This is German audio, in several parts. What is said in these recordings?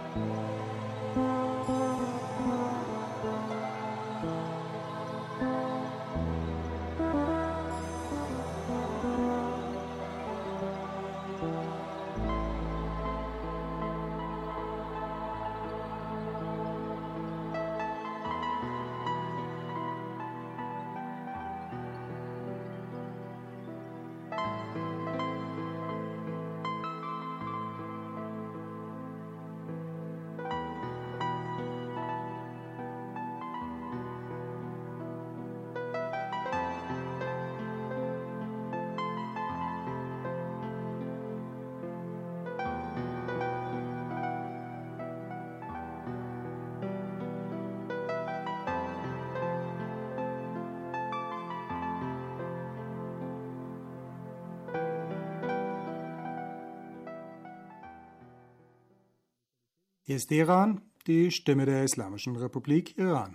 Hier ist Iran, die Stimme der Islamischen Republik Iran.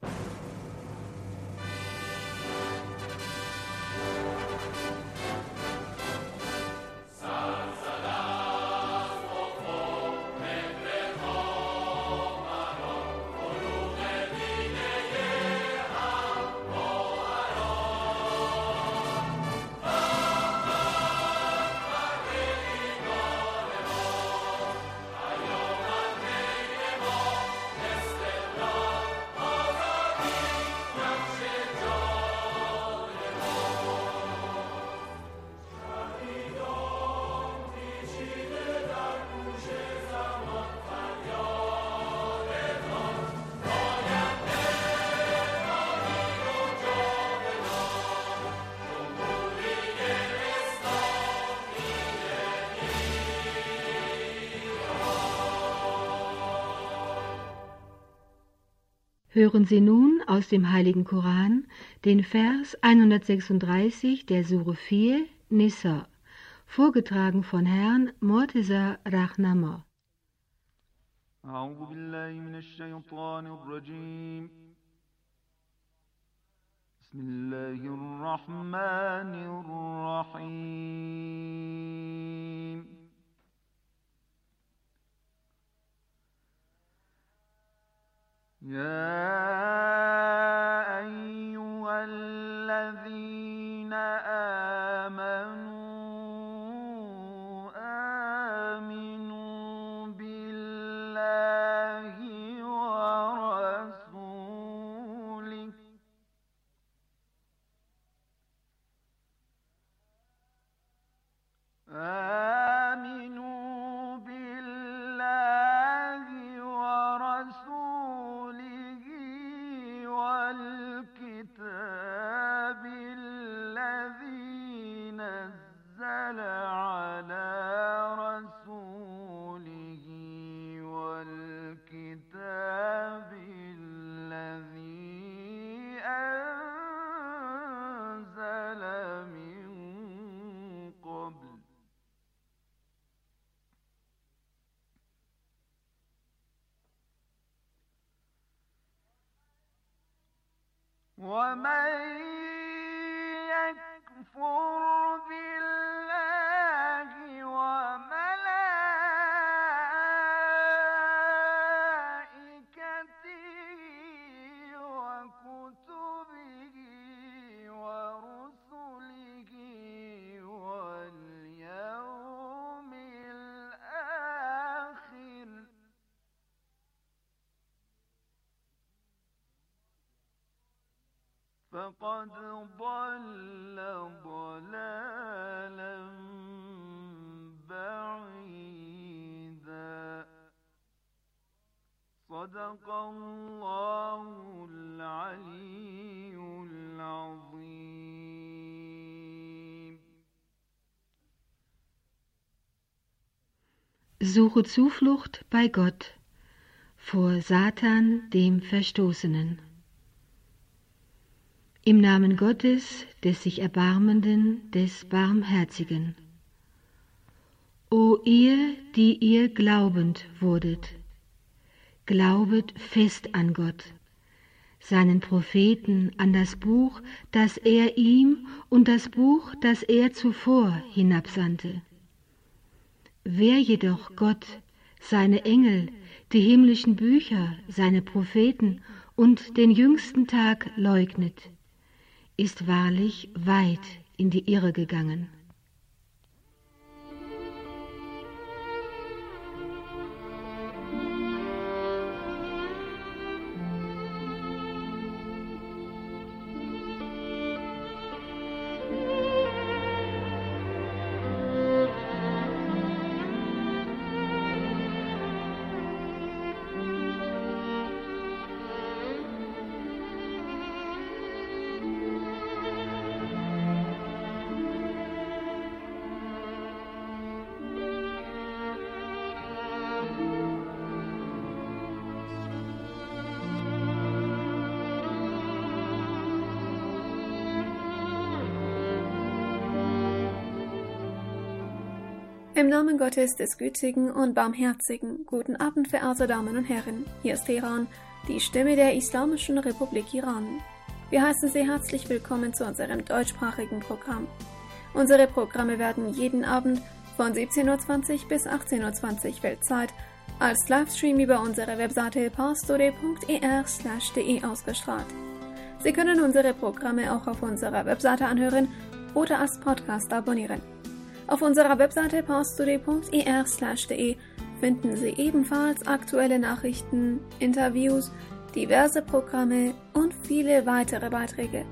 Hören Sie nun aus dem Heiligen Koran den Vers 136 der Sure 4, Nisa, vorgetragen von Herrn Morteza Rahnama. أعوذ بالله من الشيطان الرجيم بسم الله الرحمن الرحيم يا أيها الذين آمنوا آمنوا بالله ورسوله آمنوا بالله ورسوله والكتاب الذي نزل على رسوله والكتاب الذي أنزل من قبل ومن يكفر بالله وملائكته وكتبه ورسله واليوم الآخر فقد ضل ضلالا بعيدا صدق الله العلي العظيم. Suche Zuflucht bei Gott vor Satan, dem Verstoßenen. Im Namen Gottes, des sich Erbarmenden, des Barmherzigen. O ihr, die ihr glaubend wurdet, glaubet fest an Gott, seinen Propheten, an das Buch, das er ihm und das Buch, das er zuvor hinabsandte. Wer jedoch Gott, seine Engel, die himmlischen Bücher, seine Propheten und den jüngsten Tag leugnet, ist wahrlich weit in die Irre gegangen. Im Namen Gottes, des Gütigen und Barmherzigen, guten Abend, verehrte Damen und Herren. Hier ist Teheran, die Stimme der Islamischen Republik Iran. Wir heißen Sie herzlich willkommen zu unserem deutschsprachigen Programm. Unsere Programme werden jeden Abend von 17:20 Uhr bis 18:20 Uhr Weltzeit als Livestream über unsere Webseite pastore.er/de ausgestrahlt. Sie können unsere Programme auch auf unserer Webseite anhören oder als Podcast abonnieren. Auf unserer Webseite pastore.er/de finden Sie ebenfalls aktuelle Nachrichten, Interviews, diverse Programme und viele weitere Beiträge.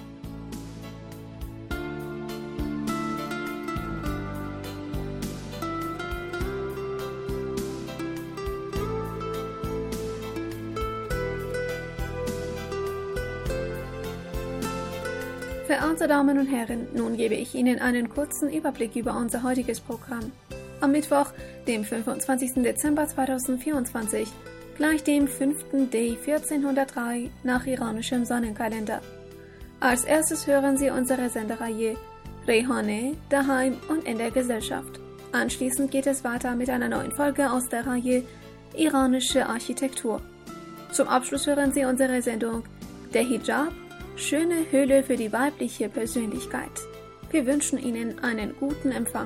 Verehrte Damen und Herren, nun gebe ich Ihnen einen kurzen Überblick über unser heutiges Programm. Am Mittwoch, dem 25. Dezember 2024, gleich dem 5. Day 1403 nach iranischem Sonnenkalender. Als erstes hören Sie unsere Sendereihe Rehane, daheim und in der Gesellschaft. Anschließend geht es weiter mit einer neuen Folge aus der Reihe Iranische Architektur. Zum Abschluss hören Sie unsere Sendung Der Hijab, schöne Hülle für die weibliche Persönlichkeit. Wir wünschen Ihnen einen guten Empfang.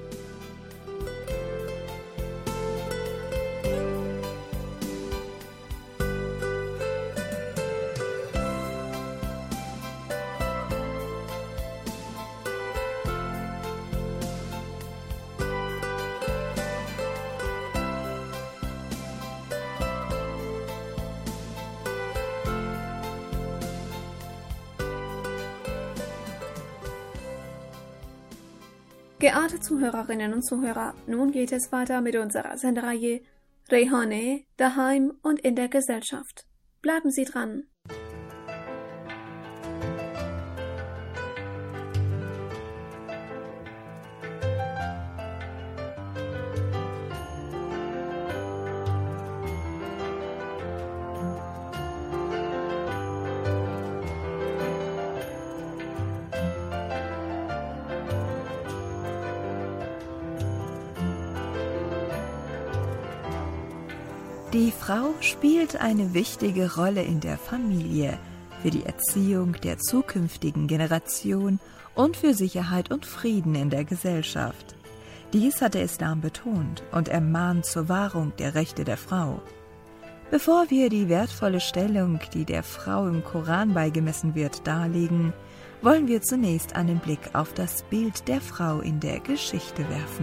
Geehrte Zuhörerinnen und Zuhörer, nun geht es weiter mit unserer Sendereihe Rehane, daheim und in der Gesellschaft. Bleiben Sie dran! Die Frau spielt eine wichtige Rolle in der Familie, für die Erziehung der zukünftigen Generation und für Sicherheit und Frieden in der Gesellschaft. Dies hat der Islam betont und ermahnt zur Wahrung der Rechte der Frau. Bevor wir die wertvolle Stellung, die der Frau im Koran beigemessen wird, darlegen, wollen wir zunächst einen Blick auf das Bild der Frau in der Geschichte werfen.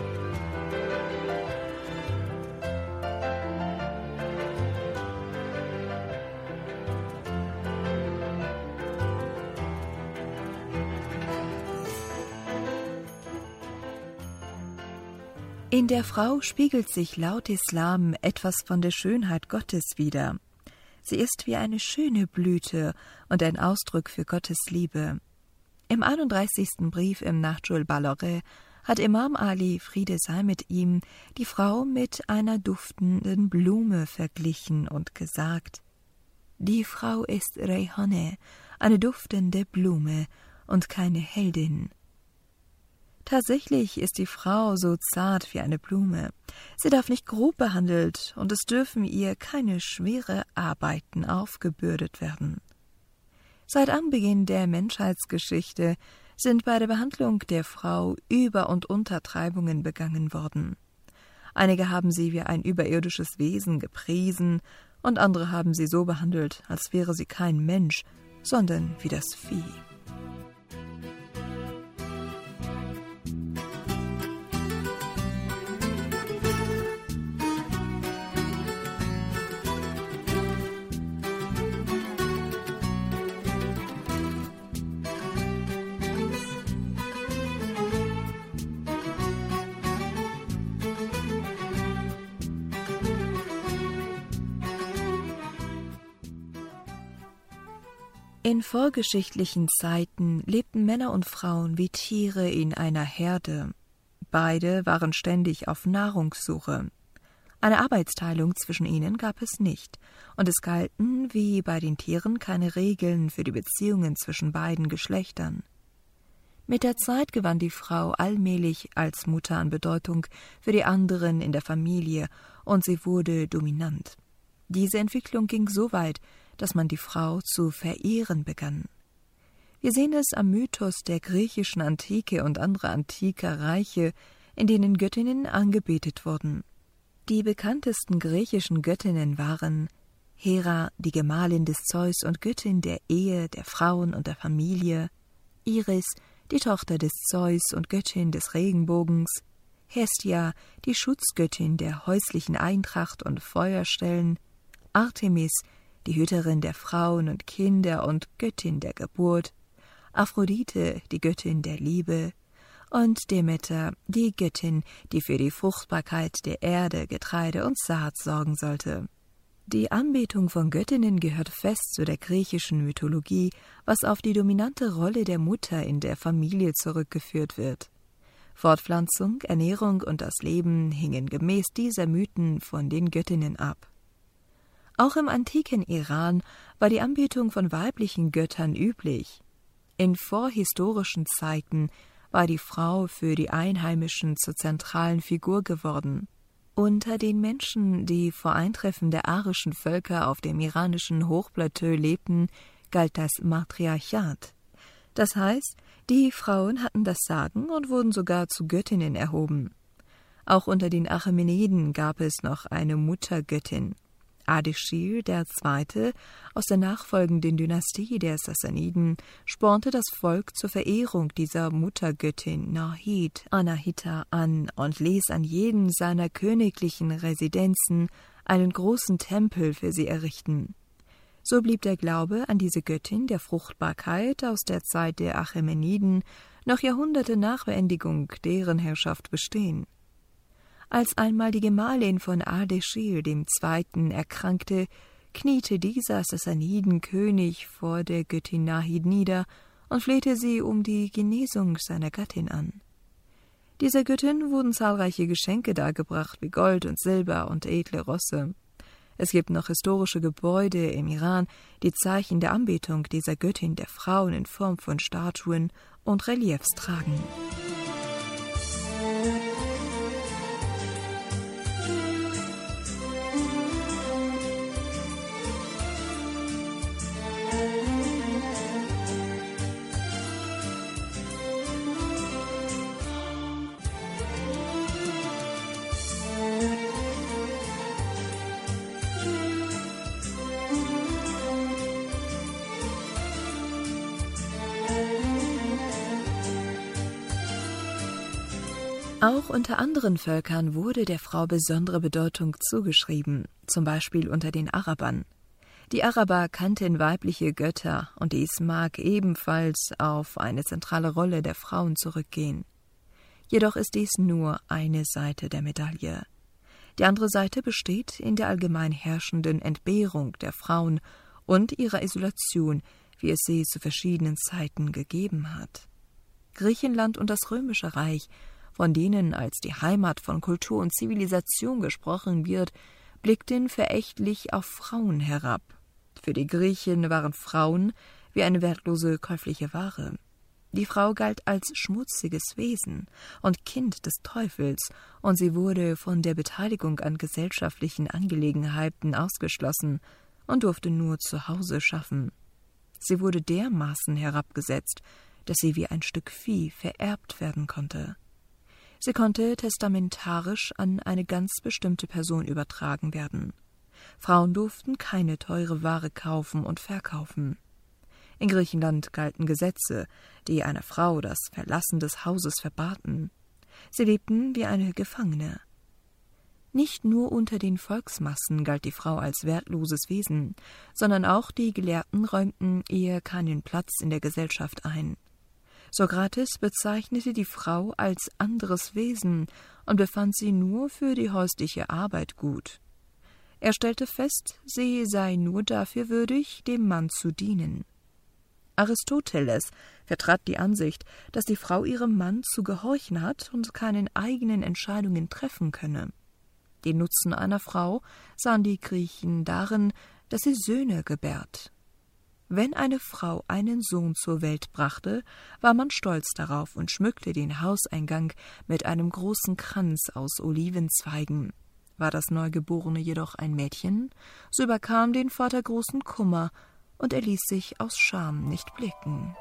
In der Frau spiegelt sich laut Islam etwas von der Schönheit Gottes wider. Sie ist wie eine schöne Blüte und ein Ausdruck für Gottes Liebe. Im 31. Brief im Nahjul Balagha hat Imam Ali, Friede sei mit ihm, die Frau mit einer duftenden Blume verglichen und gesagt: Die Frau ist Rehane, eine duftende Blume und keine Heldin. Tatsächlich ist die Frau so zart wie eine Blume. Sie darf nicht grob behandelt und es dürfen ihr keine schwere Arbeiten aufgebürdet werden. Seit Anbeginn der Menschheitsgeschichte sind bei der Behandlung der Frau Über- und Untertreibungen begangen worden. Einige haben sie wie ein überirdisches Wesen gepriesen und andere haben sie so behandelt, als wäre sie kein Mensch, sondern wie das Vieh. In vorgeschichtlichen Zeiten lebten Männer und Frauen wie Tiere in einer Herde. Beide waren ständig auf Nahrungssuche. Eine Arbeitsteilung zwischen ihnen gab es nicht, und es galten, wie bei den Tieren, keine Regeln für die Beziehungen zwischen beiden Geschlechtern. Mit der Zeit gewann die Frau allmählich als Mutter an Bedeutung für die anderen in der Familie, und sie wurde dominant. Diese Entwicklung ging so weit, dass man die Frau zu verehren begann. Wir sehen es am Mythos der griechischen Antike und anderer antiker Reiche, in denen Göttinnen angebetet wurden. Die bekanntesten griechischen Göttinnen waren Hera, die Gemahlin des Zeus und Göttin der Ehe, der Frauen und der Familie, Iris, die Tochter des Zeus und Göttin des Regenbogens, Hestia, die Schutzgöttin der häuslichen Eintracht und Feuerstellen, Artemis, die Hüterin der Frauen und Kinder und Göttin der Geburt, Aphrodite, die Göttin der Liebe, und Demeter, die Göttin, die für die Fruchtbarkeit der Erde, Getreide und Saat sorgen sollte. Die Anbetung von Göttinnen gehört fest zu der griechischen Mythologie, was auf die dominante Rolle der Mutter in der Familie zurückgeführt wird. Fortpflanzung, Ernährung und das Leben hingen gemäß dieser Mythen von den Göttinnen ab. Auch im antiken Iran war die Anbetung von weiblichen Göttern üblich. In vorhistorischen Zeiten war die Frau für die Einheimischen zur zentralen Figur geworden. Unter den Menschen, die vor Eintreffen der arischen Völker auf dem iranischen Hochplateau lebten, galt das Matriarchat. Das heißt, die Frauen hatten das Sagen und wurden sogar zu Göttinnen erhoben. Auch unter den Achämeniden gab es noch eine Muttergöttin. Ardeshir II. Aus der nachfolgenden Dynastie der Sassaniden spornte das Volk zur Verehrung dieser Muttergöttin Nahid Anahita an und ließ an jedem seiner königlichen Residenzen einen großen Tempel für sie errichten. So blieb der Glaube an diese Göttin der Fruchtbarkeit aus der Zeit der Achämeniden noch Jahrhunderte nach Beendigung deren Herrschaft bestehen. Als einmal die Gemahlin von Ardeshir II. Erkrankte, kniete dieser Sassanidenkönig vor der Göttin Nahid nieder und flehte sie um die Genesung seiner Gattin an. Dieser Göttin wurden zahlreiche Geschenke dargebracht, wie Gold und Silber und edle Rosse. Es gibt noch historische Gebäude im Iran, die Zeichen der Anbetung dieser Göttin der Frauen in Form von Statuen und Reliefs tragen. Auch unter anderen Völkern wurde der Frau besondere Bedeutung zugeschrieben, zum Beispiel unter den Arabern. Die Araber kannten weibliche Götter, und dies mag ebenfalls auf eine zentrale Rolle der Frauen zurückgehen. Jedoch ist dies nur eine Seite der Medaille. Die andere Seite besteht in der allgemein herrschenden Entbehrung der Frauen und ihrer Isolation, wie es sie zu verschiedenen Zeiten gegeben hat. Griechenland und das Römische Reich, von denen als die Heimat von Kultur und Zivilisation gesprochen wird, blickten verächtlich auf Frauen herab. Für die Griechen waren Frauen wie eine wertlose käufliche Ware. Die Frau galt als schmutziges Wesen und Kind des Teufels, und sie wurde von der Beteiligung an gesellschaftlichen Angelegenheiten ausgeschlossen und durfte nur zu Hause schaffen. Sie wurde dermaßen herabgesetzt, dass sie wie ein Stück Vieh vererbt werden konnte. Sie konnte testamentarisch an eine ganz bestimmte Person übertragen werden. Frauen durften keine teure Ware kaufen und verkaufen. In Griechenland galten Gesetze, die einer Frau das Verlassen des Hauses verbaten. Sie lebten wie eine Gefangene. Nicht nur unter den Volksmassen galt die Frau als wertloses Wesen, sondern auch die Gelehrten räumten ihr keinen Platz in der Gesellschaft ein. Sokrates bezeichnete die Frau als anderes Wesen und befand sie nur für die häusliche Arbeit gut. Er stellte fest, sie sei nur dafür würdig, dem Mann zu dienen. Aristoteles vertrat die Ansicht, dass die Frau ihrem Mann zu gehorchen hat und keine eigenen Entscheidungen treffen könne. Den Nutzen einer Frau sahen die Griechen darin, dass sie Söhne gebärt. Wenn eine Frau einen Sohn zur Welt brachte, war man stolz darauf und schmückte den Hauseingang mit einem großen Kranz aus Olivenzweigen. War das Neugeborene jedoch ein Mädchen, so überkam den Vater großen Kummer, und er ließ sich aus Scham nicht blicken.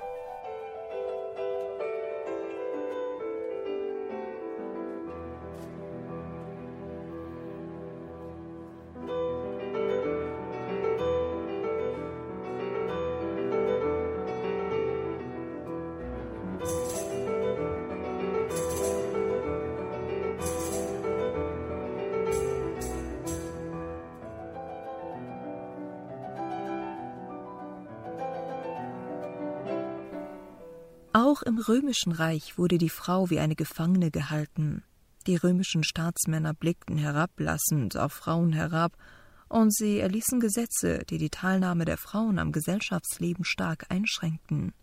Auch im Römischen Reich wurde die Frau wie eine Gefangene gehalten. Die römischen Staatsmänner blickten herablassend auf Frauen herab, und sie erließen Gesetze, die die Teilnahme der Frauen am Gesellschaftsleben stark einschränkten.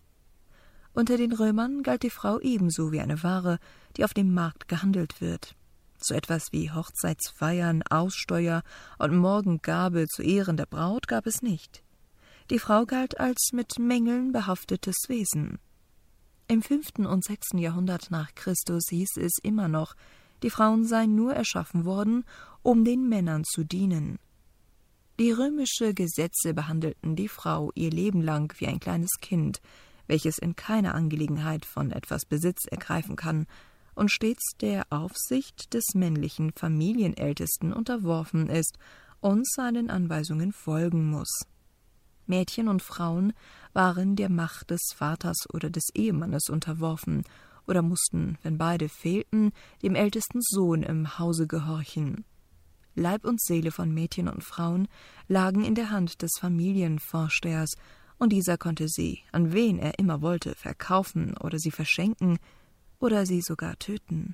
Unter den Römern galt die Frau ebenso wie eine Ware, die auf dem Markt gehandelt wird. So etwas wie Hochzeitsfeiern, Aussteuer und Morgengabe zu Ehren der Braut gab es nicht. Die Frau galt als mit Mängeln behaftetes Wesen. Im 5. und 6. Jahrhundert nach Christus hieß es immer noch, die Frauen seien nur erschaffen worden, um den Männern zu dienen. Die römischen Gesetze behandelten die Frau ihr Leben lang wie ein kleines Kind, welches in keiner Angelegenheit von etwas Besitz ergreifen kann und stets der Aufsicht des männlichen Familienältesten unterworfen ist und seinen Anweisungen folgen muss. Mädchen und Frauen waren der Macht des Vaters oder des Ehemannes unterworfen oder mussten, wenn beide fehlten, dem ältesten Sohn im Hause gehorchen. Leib und Seele von Mädchen und Frauen lagen in der Hand des Familienvorstehers, und dieser konnte sie, an wen er immer wollte, verkaufen oder sie verschenken oder sie sogar töten.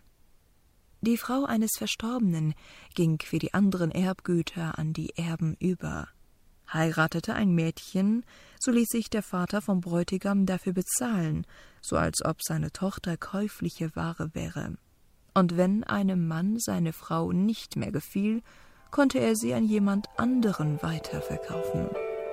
Die Frau eines Verstorbenen ging wie die anderen Erbgüter an die Erben über. Heiratete ein Mädchen, so ließ sich der Vater vom Bräutigam dafür bezahlen, so als ob seine Tochter käufliche Ware wäre. Und wenn einem Mann seine Frau nicht mehr gefiel, konnte er sie an jemand anderen weiterverkaufen.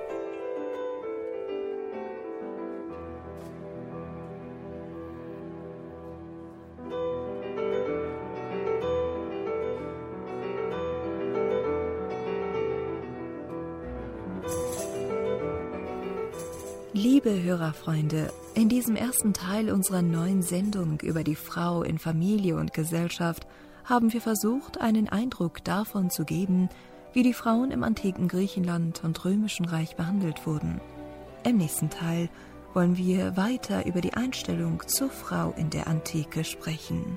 Liebe Hörerfreunde, in diesem ersten Teil unserer neuen Sendung über die Frau in Familie und Gesellschaft haben wir versucht, einen Eindruck davon zu geben, wie die Frauen im antiken Griechenland und Römischen Reich behandelt wurden. Im nächsten Teil wollen wir weiter über die Einstellung zur Frau in der Antike sprechen.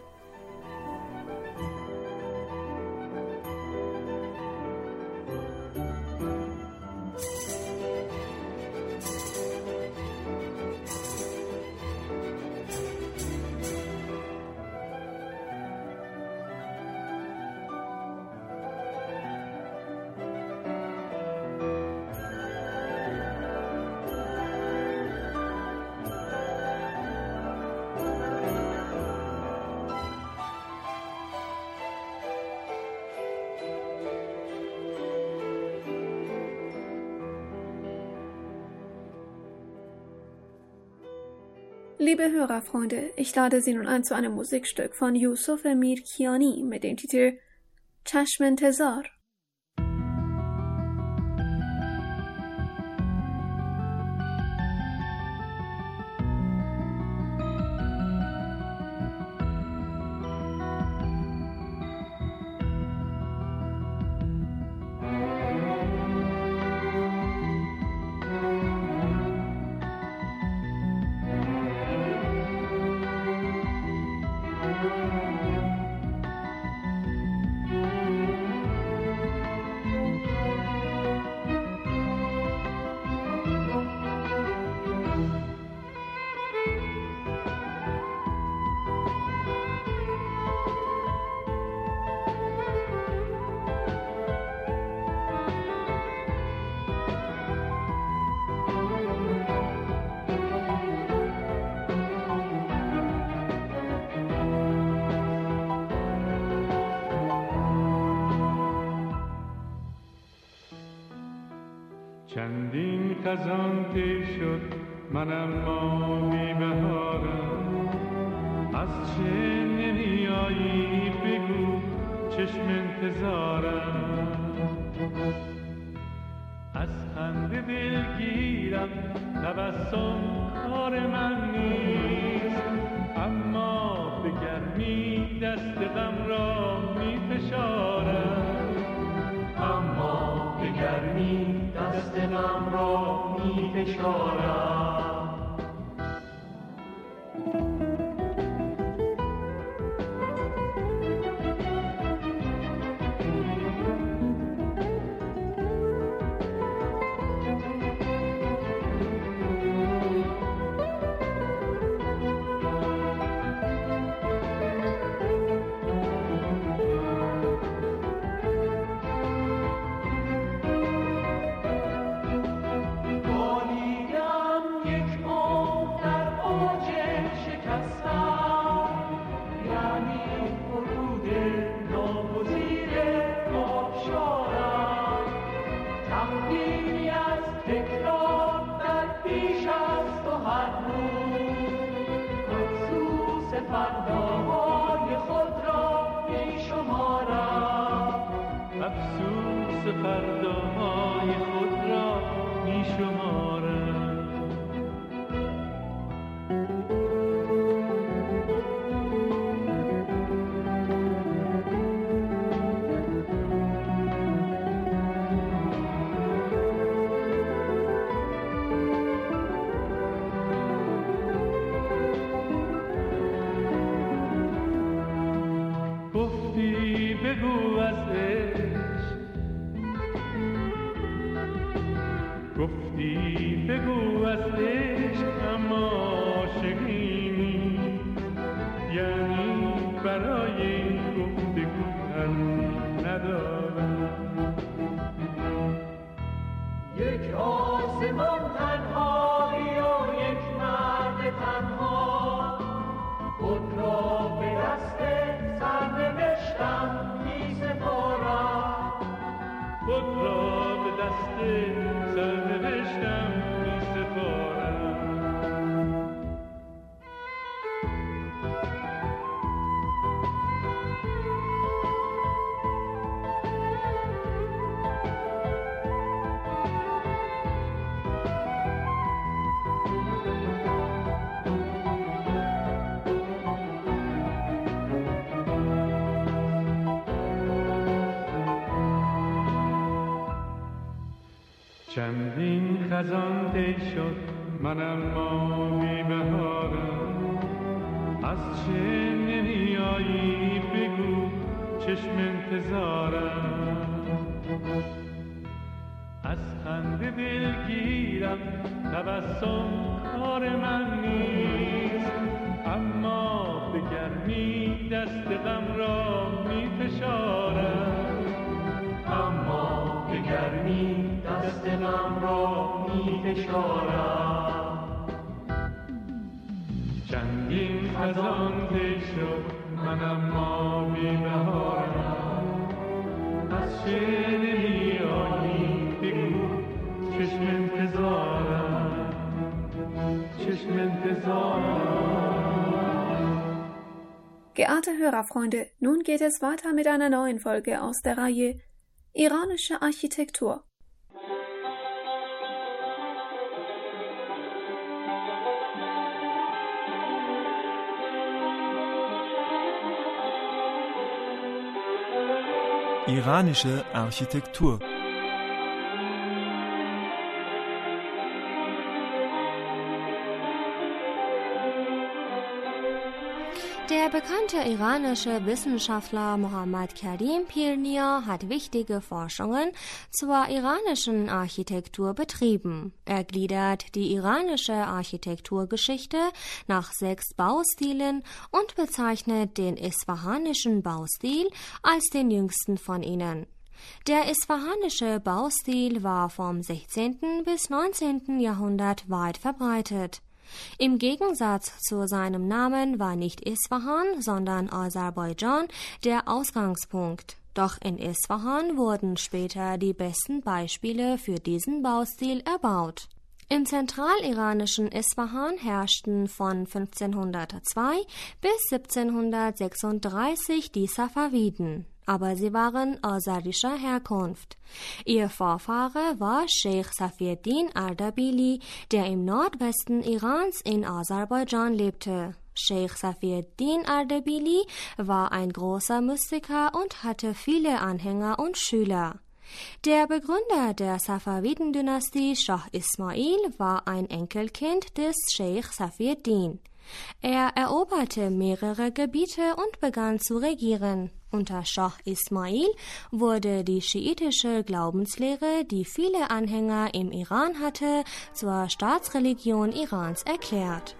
Liebe Hörerfreunde, ich lade Sie nun ein zu einem Musikstück von Yusuf Emir Kiani mit dem Titel Chashme Tezar. چندین خزان طی شد من اما بی بهارم، از چه نمیایی بگو چشم انتظارم، از خنده دلگیرم تبسم کار من نیست، اما به گرمی دست غم را می فشارم، اما به گرمی دست غم را می فشارم. فرداهای خود را می شمارم. گفتی بگو از گفتی بگو از عشق اما عاشقی نیست، یعنی برای این گفتگو حرفی ندارم. یک آسمان تنهایی و یک مرد تنها، خود را به دست سرنوشتم می سپارم، خود را به دست سرنوشتم می سپارم. چندین خزان طی شد من اما بی بهارم، از چه نمیایی بگو چشم انتظارم، از خنده دلگیرم تبسم کار من نیست، اما به گرمی دست غم را می فشارم، اما به گرمی دست غم را می فشارم. چندین خزان طی شد من اما بی بهارم، از چه نمیایی بگو چشم انتظارم، چشم انتظارم. Geehrte Hörerfreunde, nun geht es weiter mit einer neuen Folge aus der Reihe Iranische Architektur. Iranische Architektur. Der bekannte iranische Wissenschaftler Mohammad Karim Pirnia hat wichtige Forschungen zur iranischen Architektur betrieben. Er gliedert die iranische Architekturgeschichte nach 6 Baustilen und bezeichnet den isfahanischen Baustil als den jüngsten von ihnen. Der isfahanische Baustil war vom 16. bis 19. Jahrhundert weit verbreitet. Im Gegensatz zu seinem Namen war nicht Isfahan, sondern Aserbaidschan der Ausgangspunkt. Doch in Isfahan wurden später die besten Beispiele für diesen Baustil erbaut. Im zentraliranischen Isfahan herrschten von 1502 bis 1736 die Safawiden, aber sie waren aserischer Herkunft. Ihr Vorfahre war Sheikh Safieddin Ardabili, der im Nordwesten Irans in Aserbaidschan lebte. Sheikh Safieddin Ardabili war ein großer Mystiker und hatte viele Anhänger und Schüler. Der Begründer der Safawiden-Dynastie, Schah Ismail, war ein Enkelkind des Sheikh Safieddin. Er eroberte mehrere Gebiete und begann zu regieren. Unter Schah Ismail wurde die schiitische Glaubenslehre, die viele Anhänger im Iran hatte, zur Staatsreligion Irans erklärt.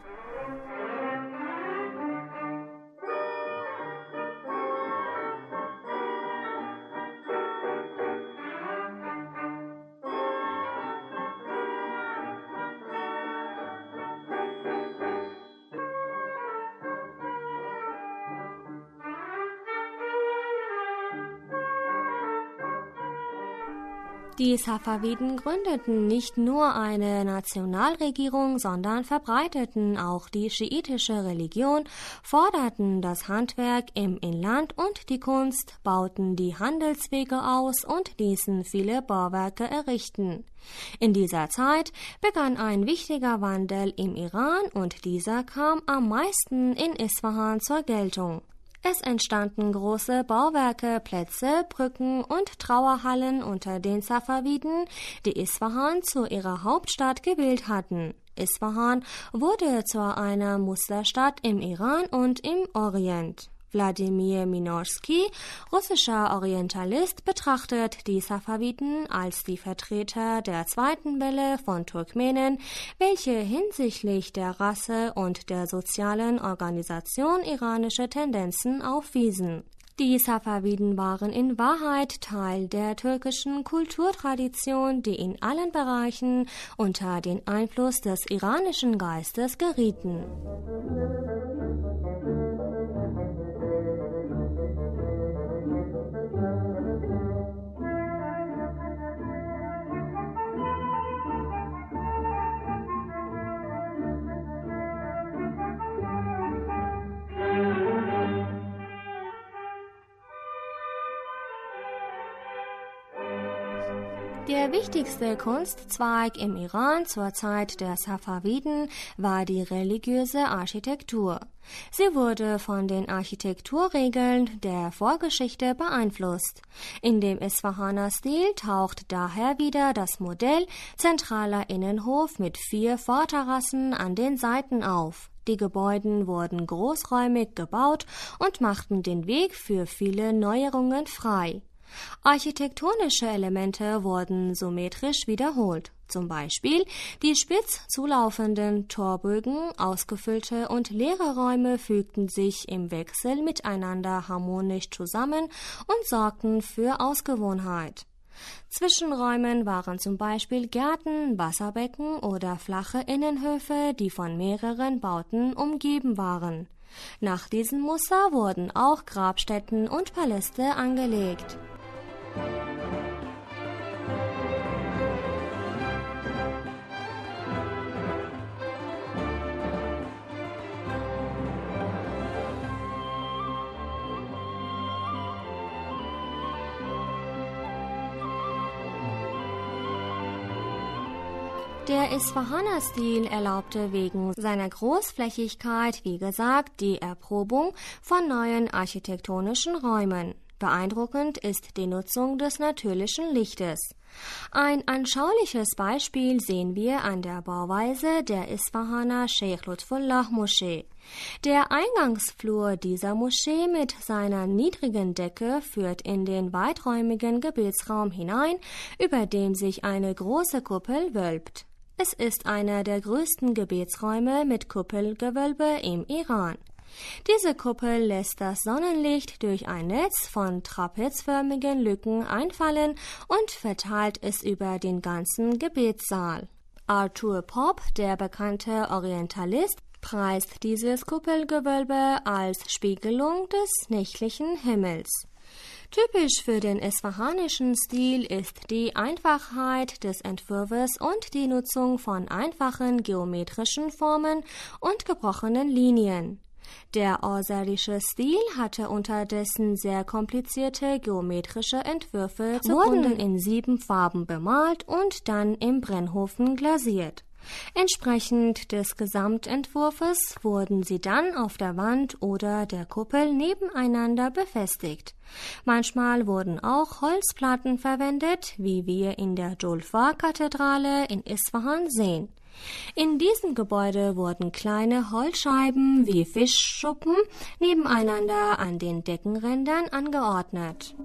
Die Safawiden gründeten nicht nur eine Nationalregierung, sondern verbreiteten auch die schiitische Religion, forderten das Handwerk im Inland und die Kunst, bauten die Handelswege aus und ließen viele Bauwerke errichten. In dieser Zeit begann ein wichtiger Wandel im Iran und dieser kam am meisten in Isfahan zur Geltung. Es entstanden große Bauwerke, Plätze, Brücken und Trauerhallen unter den Safawiden, die Isfahan zu ihrer Hauptstadt gewählt hatten. Isfahan wurde zu einer Musterstadt im Iran und im Orient. Wladimir Minorski, russischer Orientalist, betrachtet die Safawiden als die Vertreter der zweiten Welle von Turkmenen, welche hinsichtlich der Rasse und der sozialen Organisation iranische Tendenzen aufwiesen. Die Safawiden waren in Wahrheit Teil der türkischen Kulturtradition, die in allen Bereichen unter den Einfluss des iranischen Geistes gerieten. Der wichtigste Kunstzweig im Iran zur Zeit der Safawiden war die religiöse Architektur. Sie wurde von den Architekturregeln der Vorgeschichte beeinflusst. In dem Isfahaner Stil taucht daher wieder das Modell zentraler Innenhof mit 4 Vorterrassen an den Seiten auf. Die Gebäude wurden großräumig gebaut und machten den Weg für viele Neuerungen frei. Architektonische Elemente wurden symmetrisch wiederholt, zum Beispiel die spitz zulaufenden Torbögen, ausgefüllte und leere Räume fügten sich im Wechsel miteinander harmonisch zusammen und sorgten für Ausgewogenheit. Zwischenräumen waren zum Beispiel Gärten, Wasserbecken oder flache Innenhöfe, die von mehreren Bauten umgeben waren. Nach diesem Muster wurden auch Grabstätten und Paläste angelegt. Der Isfahaner Stil erlaubte wegen seiner Großflächigkeit, wie gesagt, die Erprobung von neuen architektonischen Räumen. Beeindruckend ist die Nutzung des natürlichen Lichtes. Ein anschauliches Beispiel sehen wir an der Bauweise der Isfahaner Sheikh Lutfullah Moschee. Der Eingangsflur dieser Moschee mit seiner niedrigen Decke führt in den weiträumigen Gebetsraum hinein, über dem sich eine große Kuppel wölbt. Es ist einer der größten Gebetsräume mit Kuppelgewölbe im Iran. Diese Kuppel lässt das Sonnenlicht durch ein Netz von trapezförmigen Lücken einfallen und verteilt es über den ganzen Gebetssaal. Arthur Pope, der bekannte Orientalist, preist dieses Kuppelgewölbe als Spiegelung des nächtlichen Himmels. Typisch für den isfahanischen Stil ist die Einfachheit des Entwurfs und die Nutzung von einfachen geometrischen Formen und gebrochenen Linien. Der aserische Stil hatte unterdessen sehr komplizierte geometrische Entwürfe, wurden in 7 Farben bemalt und dann im Brennofen glasiert. Entsprechend des Gesamtentwurfs wurden sie dann auf der Wand oder der Kuppel nebeneinander befestigt. Manchmal wurden auch Holzplatten verwendet, wie wir in der Julfa-Kathedrale in Isfahan sehen. In diesem Gebäude wurden kleine Holzscheiben wie Fischschuppen nebeneinander an den Deckenrändern angeordnet.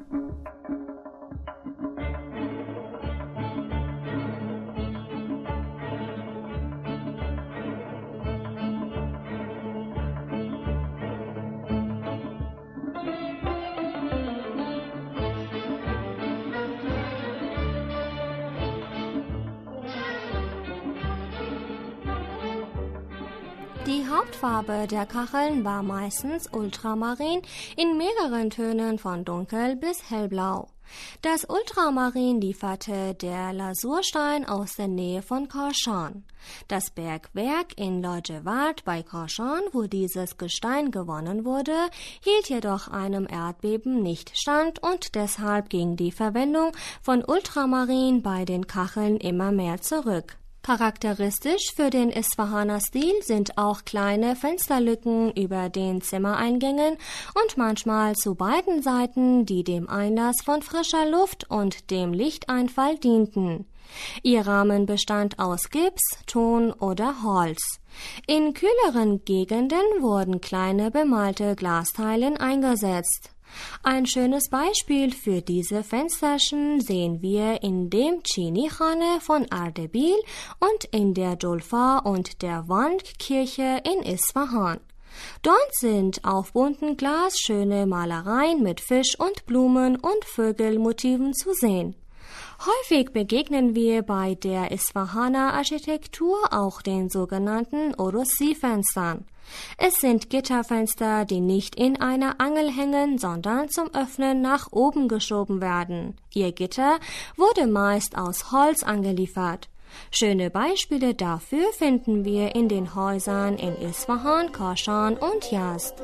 Die Hauptfarbe der Kacheln war meistens Ultramarin in mehreren Tönen von dunkel bis hellblau. Das Ultramarin lieferte der Lasurstein aus der Nähe von Kashan. Das Bergwerk in Lojeward bei Kashan, wo dieses Gestein gewonnen wurde, hielt jedoch einem Erdbeben nicht stand und deshalb ging die Verwendung von Ultramarin bei den Kacheln immer mehr zurück. Charakteristisch für den Isfahaner Stil sind auch kleine Fensterlücken über den Zimmereingängen und manchmal zu beiden Seiten, die dem Einlass von frischer Luft und dem Lichteinfall dienten. Ihr Rahmen bestand aus Gips, Ton oder Holz. In kühleren Gegenden wurden kleine bemalte Glasteilen eingesetzt. Ein schönes Beispiel für diese Fensterchen sehen wir in dem Chini-Khane von Ardebil und in der Julfa und der Wandkirche in Isfahan. Dort sind auf buntem Glas schöne Malereien mit Fisch und Blumen und Vögelmotiven zu sehen. Häufig begegnen wir bei der Isfahaner Architektur auch den sogenannten Orusi-Fenstern. Es sind Gitterfenster, die nicht in einer Angel hängen, sondern zum Öffnen nach oben geschoben werden. Ihr Gitter wurde meist aus Holz angeliefert. Schöne Beispiele dafür finden wir in den Häusern in Isfahan, Kashan und Yazd.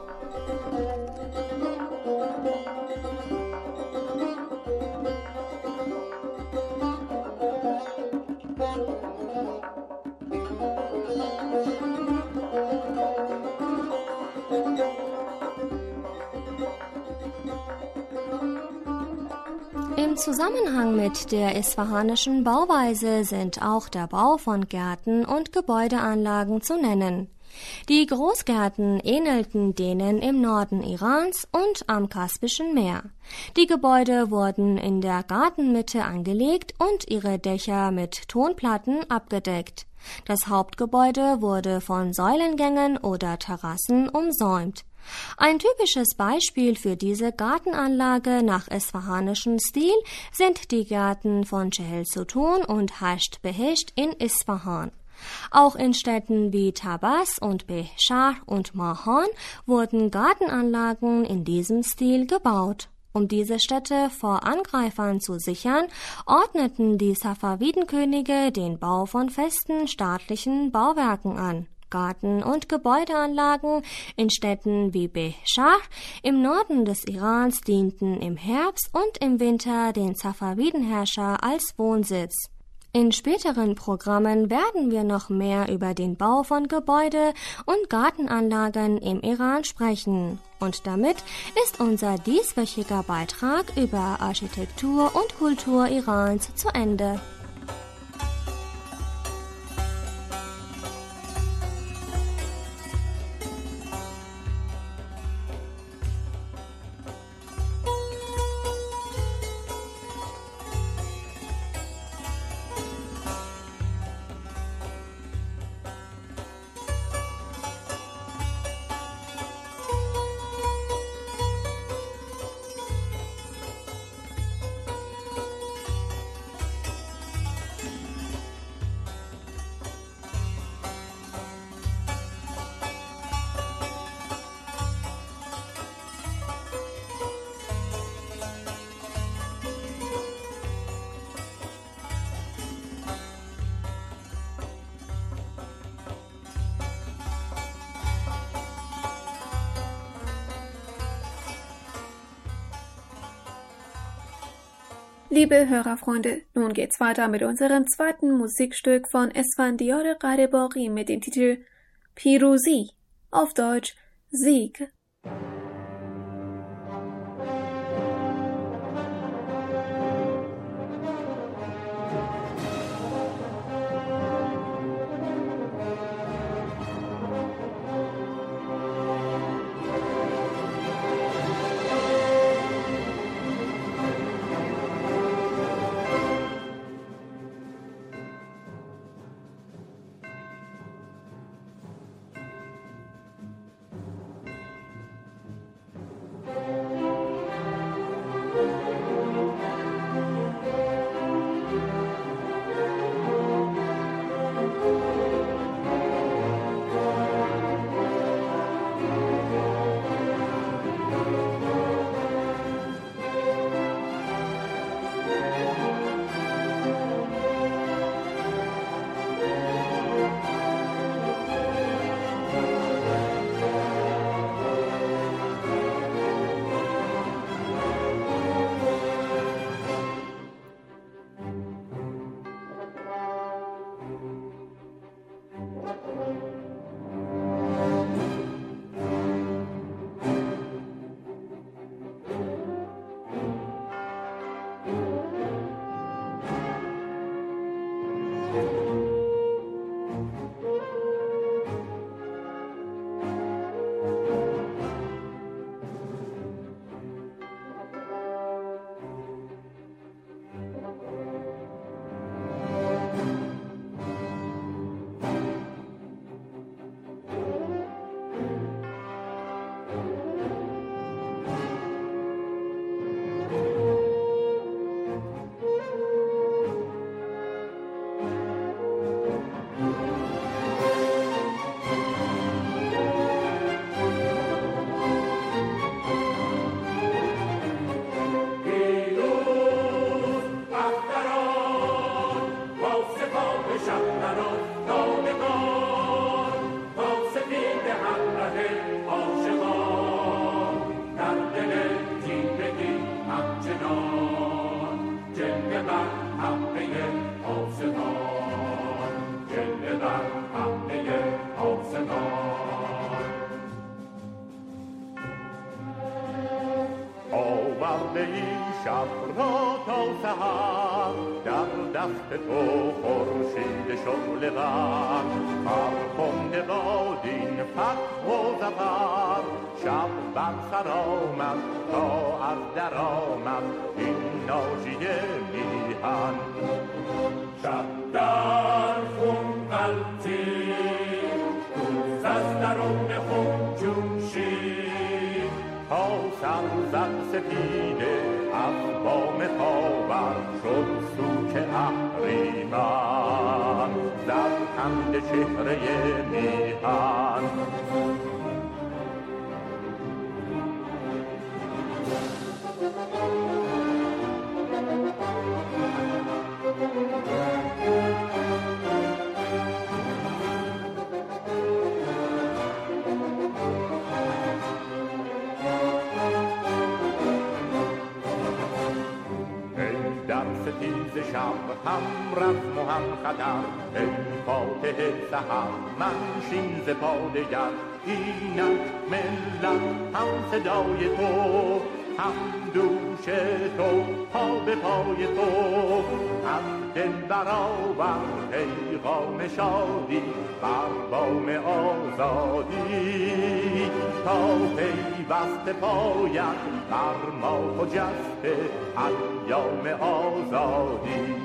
Im Zusammenhang mit der isfahanischen Bauweise sind auch der Bau von Gärten und Gebäudeanlagen zu nennen. Die Großgärten ähnelten denen im Norden Irans und am Kaspischen Meer. Die Gebäude wurden in der Gartenmitte angelegt und ihre Dächer mit Tonplatten abgedeckt. Das Hauptgebäude wurde von Säulengängen oder Terrassen umsäumt. Ein typisches Beispiel für diese Gartenanlage nach isfahanischem Stil sind die Gärten von Chehel-Sutun und Hasht Behesht in Isfahan. Auch in Städten wie Tabas und Behshar und Mahan wurden Gartenanlagen in diesem Stil gebaut. Um diese Städte vor Angreifern zu sichern, ordneten die Safavidenkönige den Bau von festen staatlichen Bauwerken an. Garten- und Gebäudeanlagen in Städten wie Behshar im Norden des Irans dienten im Herbst und im Winter den Safavidenherrscher als Wohnsitz. In späteren Programmen werden wir noch mehr über den Bau von Gebäude- und Gartenanlagen im Iran sprechen. Und damit ist unser dieswöchiger Beitrag über Architektur und Kultur Irans zu Ende. Liebe Hörerfreunde, nun geht's weiter mit unserem zweiten Musikstück von Esfandiar Qarebaghi mit dem Titel Piruzi, auf Deutsch Sieg. شب را تا سحر در دست تو خورشید شعله ور فرخنده باد این فتح و ظفر شب بر سر آمد تا از در آمد این ناجیه میهن شب در خون غلطید روز از درون خون جوشید تا سر زد سپیده از بام خاور شد سوک اهریمن زد خند چهره میهن ستیز شب هم رزم و هم خطر ای فاتح سحر منشین ز پادگر اینک ملت هم صدای تو هم دوش تو پا به پای تو از دل برآور پیغام شادی بر بام آزادی تا پیوسته پاید بر ما خجسته ایام آزادی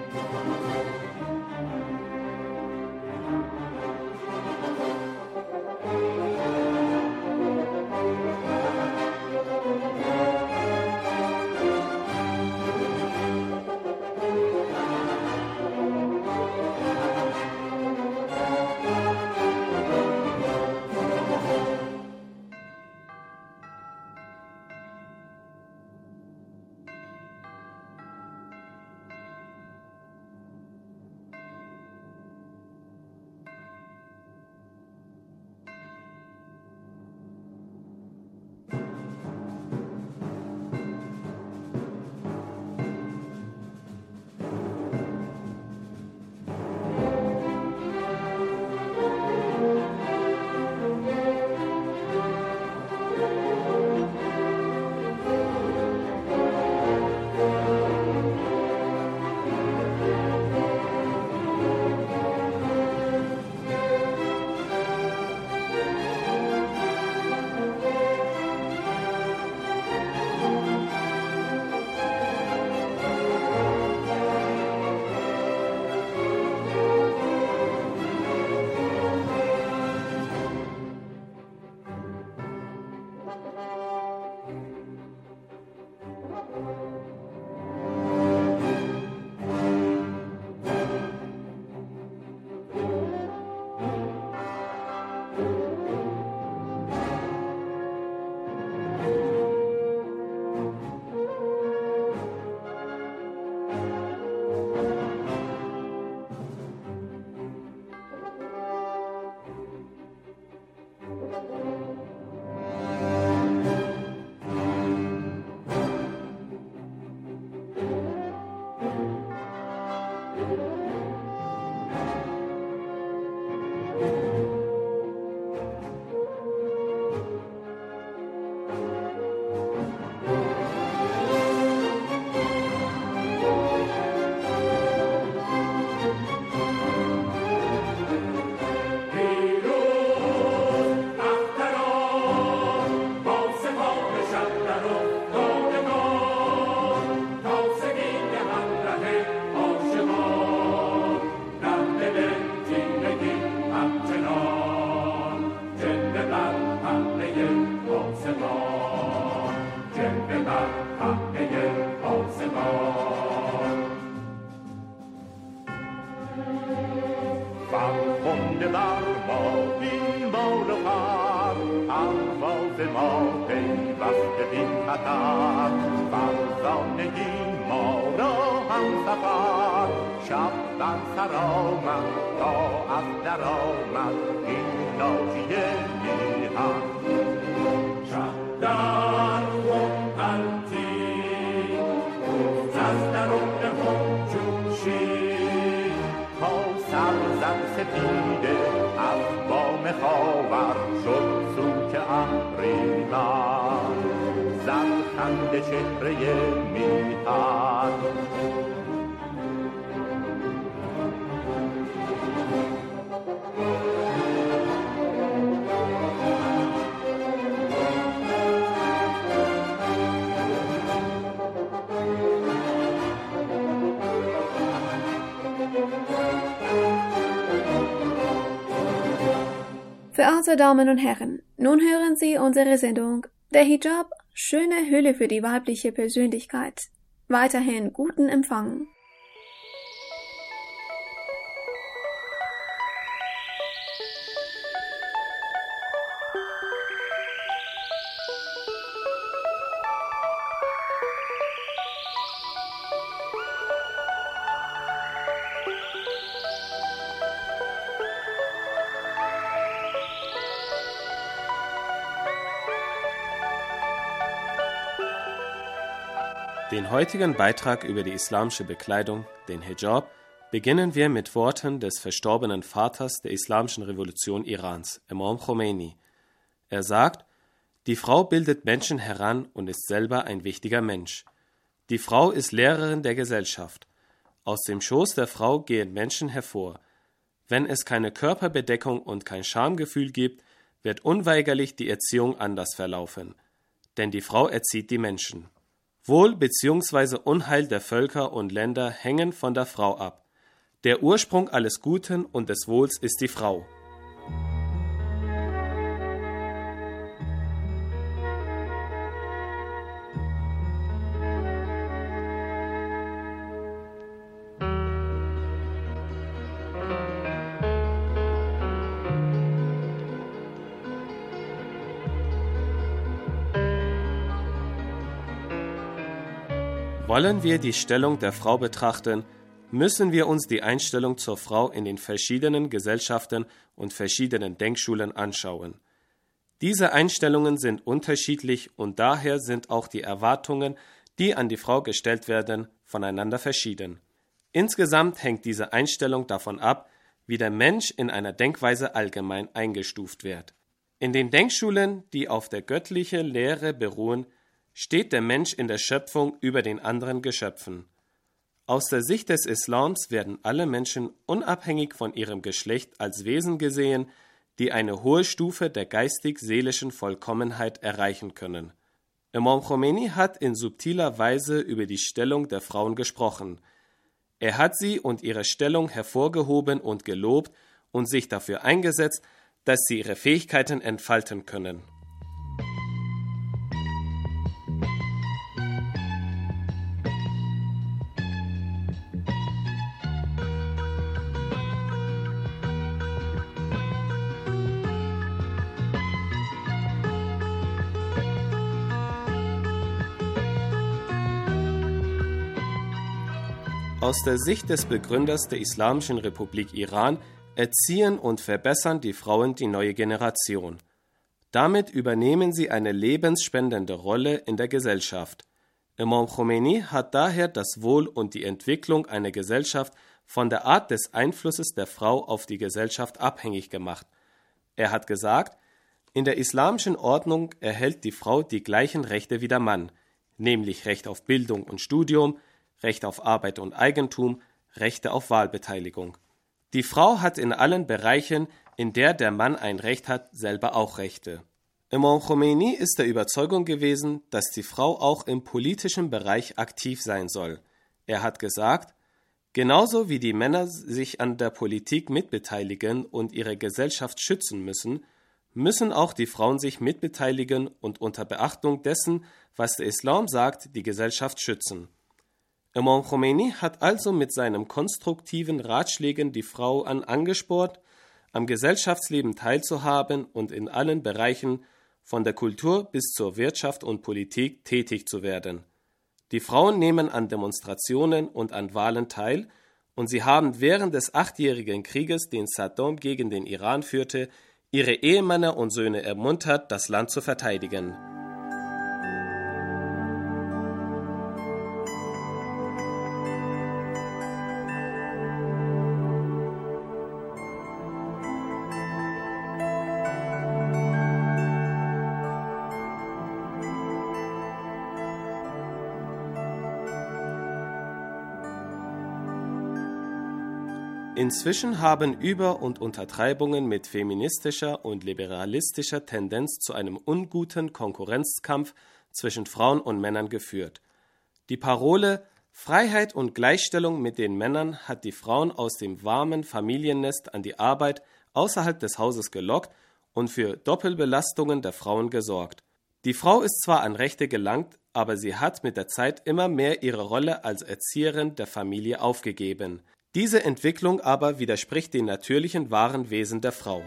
Verehrte Damen und Herren, nun hören Sie unsere Sendung Der Hijab, schöne Hülle für die weibliche Persönlichkeit. Weiterhin guten Empfang. Den heutigen Beitrag über die islamische Bekleidung, den Hijab, beginnen wir mit Worten des verstorbenen Vaters der islamischen Revolution Irans, Imam Khomeini. Er sagt, die Frau bildet Menschen heran und ist selber ein wichtiger Mensch. Die Frau ist Lehrerin der Gesellschaft. Aus dem Schoß der Frau gehen Menschen hervor. Wenn es keine Körperbedeckung und kein Schamgefühl gibt, wird unweigerlich die Erziehung anders verlaufen. Denn die Frau erzieht die Menschen. Wohl bzw. Unheil der Völker und Länder hängen von der Frau ab. Der Ursprung alles Guten und des Wohls ist die Frau. Wollen wir die Stellung der Frau betrachten, müssen wir uns die Einstellung zur Frau in den verschiedenen Gesellschaften und verschiedenen Denkschulen anschauen. Diese Einstellungen sind unterschiedlich und daher sind auch die Erwartungen, die an die Frau gestellt werden, voneinander verschieden. Insgesamt hängt diese Einstellung davon ab, wie der Mensch in einer Denkweise allgemein eingestuft wird. In den Denkschulen, die auf der göttlichen Lehre beruhen, steht der Mensch in der Schöpfung über den anderen Geschöpfen. Aus der Sicht des Islams werden alle Menschen unabhängig von ihrem Geschlecht als Wesen gesehen, die eine hohe Stufe der geistig-seelischen Vollkommenheit erreichen können. Imam Khomeini hat in subtiler Weise über die Stellung der Frauen gesprochen. Er hat sie und ihre Stellung hervorgehoben und gelobt und sich dafür eingesetzt, dass sie ihre Fähigkeiten entfalten können. Aus der Sicht des Begründers der Islamischen Republik Iran erziehen und verbessern die Frauen die neue Generation. Damit übernehmen sie eine lebensspendende Rolle in der Gesellschaft. Imam Khomeini hat daher das Wohl und die Entwicklung einer Gesellschaft von der Art des Einflusses der Frau auf die Gesellschaft abhängig gemacht. Er hat gesagt, in der islamischen Ordnung erhält die Frau die gleichen Rechte wie der Mann, nämlich Recht auf Bildung und Studium, Recht auf Arbeit und Eigentum, Rechte auf Wahlbeteiligung. Die Frau hat in allen Bereichen, in der der Mann ein Recht hat, selber auch Rechte. Imam Khomeini ist der Überzeugung gewesen, dass die Frau auch im politischen Bereich aktiv sein soll. Er hat gesagt, genauso wie die Männer sich an der Politik mitbeteiligen und ihre Gesellschaft schützen müssen, müssen auch die Frauen sich mitbeteiligen und unter Beachtung dessen, was der Islam sagt, die Gesellschaft schützen. Imam Khomeini hat also mit seinen konstruktiven Ratschlägen die Frau angespornt, am Gesellschaftsleben teilzuhaben und in allen Bereichen von der Kultur bis zur Wirtschaft und Politik tätig zu werden. Die Frauen nehmen an Demonstrationen und an Wahlen teil und sie haben während des 8-jährigen Krieges, den Saddam gegen den Iran führte, ihre Ehemänner und Söhne ermuntert, das Land zu verteidigen. Inzwischen haben Über- und Untertreibungen mit feministischer und liberalistischer Tendenz zu einem unguten Konkurrenzkampf zwischen Frauen und Männern geführt. Die Parole Freiheit und Gleichstellung mit den Männern hat die Frauen aus dem warmen Familiennest an die Arbeit außerhalb des Hauses gelockt und für Doppelbelastungen der Frauen gesorgt. Die Frau ist zwar an Rechte gelangt, aber sie hat mit der Zeit immer mehr ihre Rolle als Erzieherin der Familie aufgegeben. Diese Entwicklung aber widerspricht den natürlichen wahren Wesen der Frau.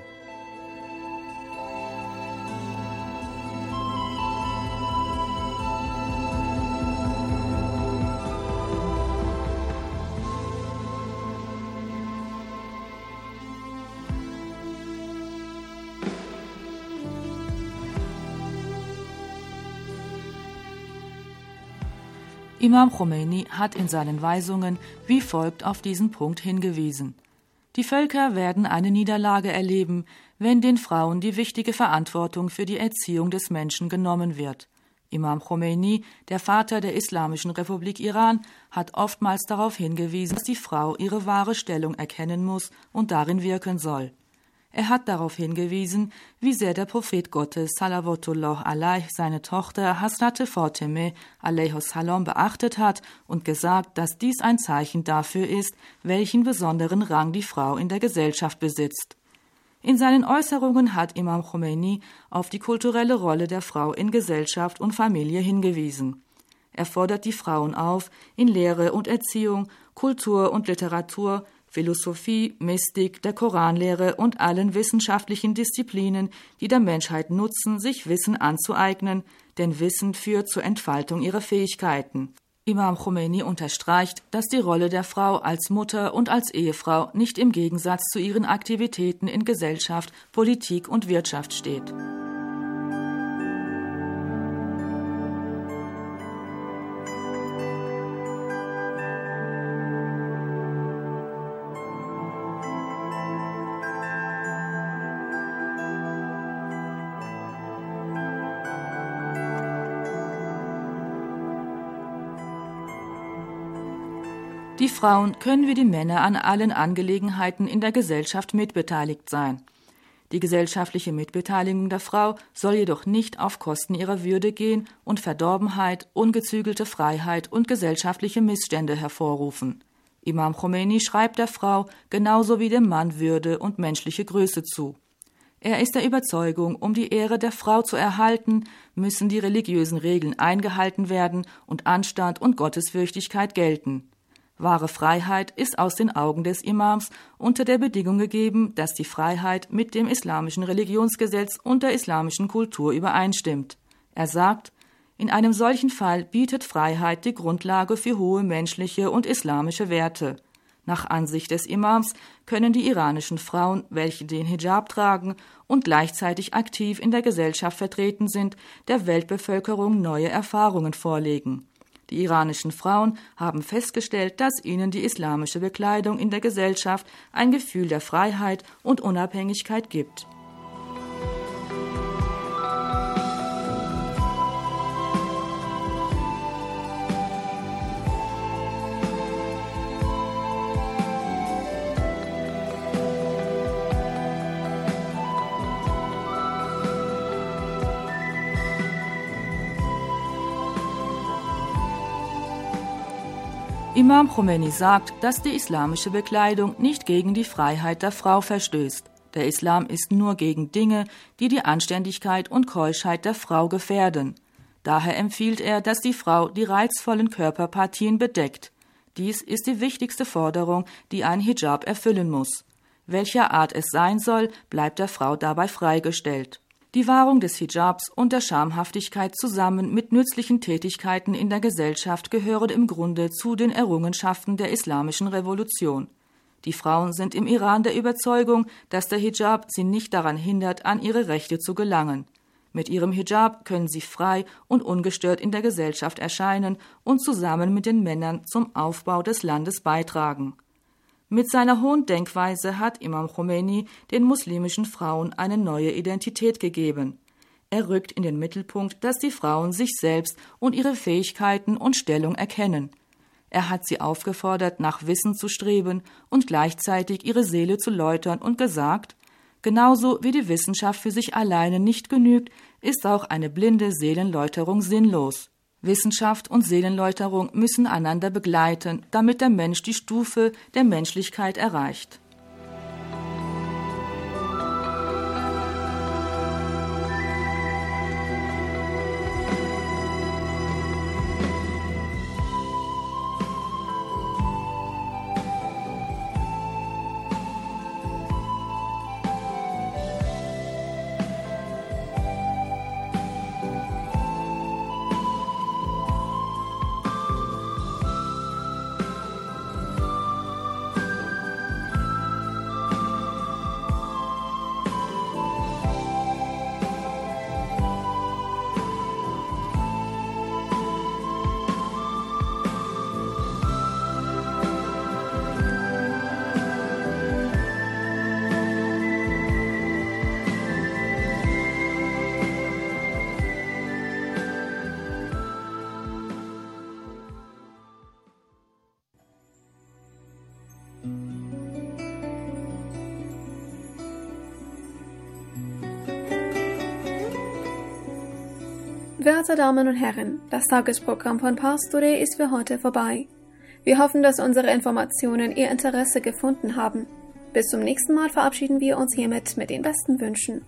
Imam Khomeini hat in seinen Weisungen wie folgt auf diesen Punkt hingewiesen. Die Völker werden eine Niederlage erleben, wenn den Frauen die wichtige Verantwortung für die Erziehung des Menschen genommen wird. Imam Khomeini, der Vater der Islamischen Republik Iran, hat oftmals darauf hingewiesen, dass die Frau ihre wahre Stellung erkennen muss und darin wirken soll. Er hat darauf hingewiesen, wie sehr der Prophet Gottes Salawatullah alaih seine Tochter Hazrat Fatimeh alaihissalam beachtet hat und gesagt, dass dies ein Zeichen dafür ist, welchen besonderen Rang die Frau in der Gesellschaft besitzt. In seinen Äußerungen hat Imam Khomeini auf die kulturelle Rolle der Frau in Gesellschaft und Familie hingewiesen. Er fordert die Frauen auf, in Lehre und Erziehung, Kultur und Literatur, Philosophie, Mystik, der Koranlehre und allen wissenschaftlichen Disziplinen, die der Menschheit nutzen, sich Wissen anzueignen, denn Wissen führt zur Entfaltung ihrer Fähigkeiten. Imam Khomeini unterstreicht, dass die Rolle der Frau als Mutter und als Ehefrau nicht im Gegensatz zu ihren Aktivitäten in Gesellschaft, Politik und Wirtschaft steht. Die Frauen können wie die Männer an allen Angelegenheiten in der Gesellschaft mitbeteiligt sein. Die gesellschaftliche Mitbeteiligung der Frau soll jedoch nicht auf Kosten ihrer Würde gehen und Verdorbenheit, ungezügelte Freiheit und gesellschaftliche Missstände hervorrufen. Imam Khomeini schreibt der Frau genauso wie dem Mann Würde und menschliche Größe zu. Er ist der Überzeugung, um die Ehre der Frau zu erhalten, müssen die religiösen Regeln eingehalten werden und Anstand und Gottesfürchtigkeit gelten. Wahre Freiheit ist aus den Augen des Imams unter der Bedingung gegeben, dass die Freiheit mit dem islamischen Religionsgesetz und der islamischen Kultur übereinstimmt. Er sagt, in einem solchen Fall bietet Freiheit die Grundlage für hohe menschliche und islamische Werte. Nach Ansicht des Imams können die iranischen Frauen, welche den Hijab tragen und gleichzeitig aktiv in der Gesellschaft vertreten sind, der Weltbevölkerung neue Erfahrungen vorlegen. Die iranischen Frauen haben festgestellt, dass ihnen die islamische Bekleidung in der Gesellschaft ein Gefühl der Freiheit und Unabhängigkeit gibt. Imam Khomeini sagt, dass die islamische Bekleidung nicht gegen die Freiheit der Frau verstößt. Der Islam ist nur gegen Dinge, die die Anständigkeit und Keuschheit der Frau gefährden. Daher empfiehlt er, dass die Frau die reizvollen Körperpartien bedeckt. Dies ist die wichtigste Forderung, die ein Hijab erfüllen muss. Welcher Art es sein soll, bleibt der Frau dabei freigestellt. Die Wahrung des Hijabs und der Schamhaftigkeit zusammen mit nützlichen Tätigkeiten in der Gesellschaft gehören im Grunde zu den Errungenschaften der islamischen Revolution. Die Frauen sind im Iran der Überzeugung, dass der Hijab sie nicht daran hindert, an ihre Rechte zu gelangen. Mit ihrem Hijab können sie frei und ungestört in der Gesellschaft erscheinen und zusammen mit den Männern zum Aufbau des Landes beitragen. Mit seiner hohen Denkweise hat Imam Khomeini den muslimischen Frauen eine neue Identität gegeben. Er rückt in den Mittelpunkt, dass die Frauen sich selbst und ihre Fähigkeiten und Stellung erkennen. Er hat sie aufgefordert, nach Wissen zu streben und gleichzeitig ihre Seele zu läutern und gesagt: Genauso wie die Wissenschaft für sich alleine nicht genügt, ist auch eine blinde Seelenläuterung sinnlos. Wissenschaft und Seelenläuterung müssen einander begleiten, damit der Mensch die Stufe der Menschlichkeit erreicht. Werte Damen und Herren, das Tagesprogramm von Pars Today ist für heute vorbei. Wir hoffen, dass unsere Informationen Ihr Interesse gefunden haben. Bis zum nächsten Mal verabschieden wir uns hiermit mit den besten Wünschen.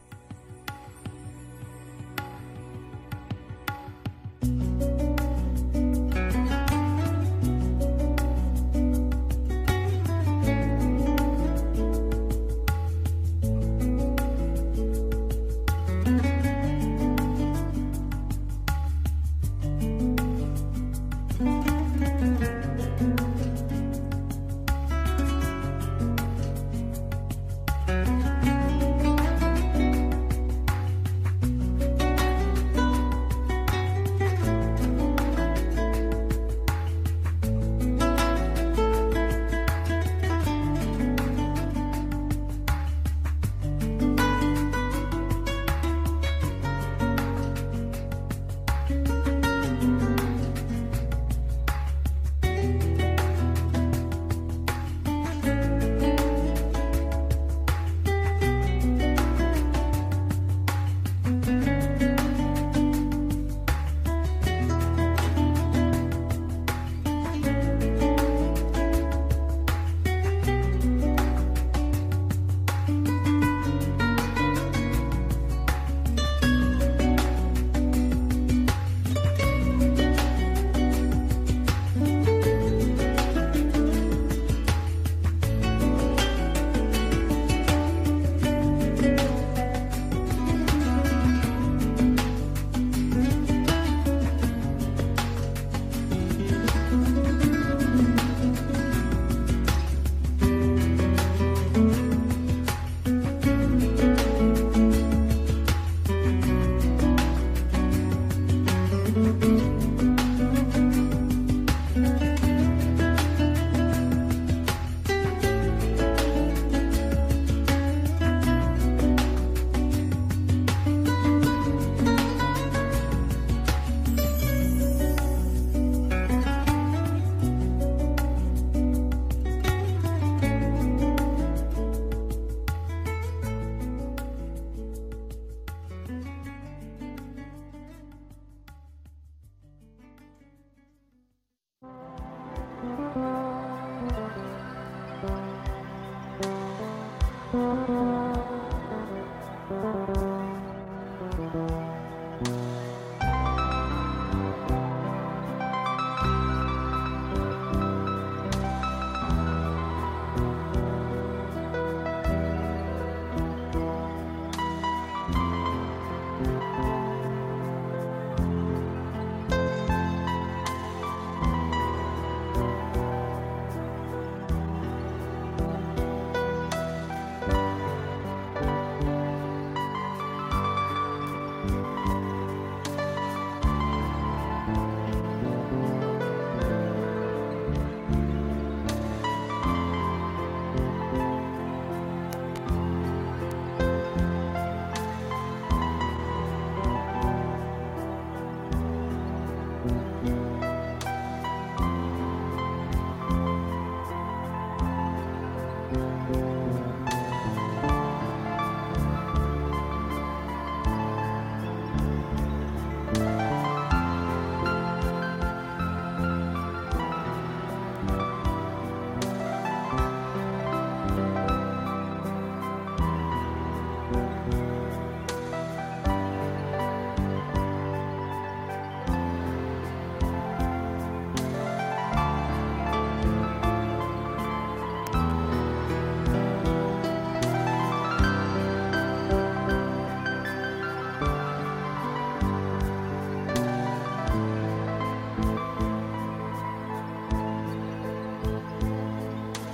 Musik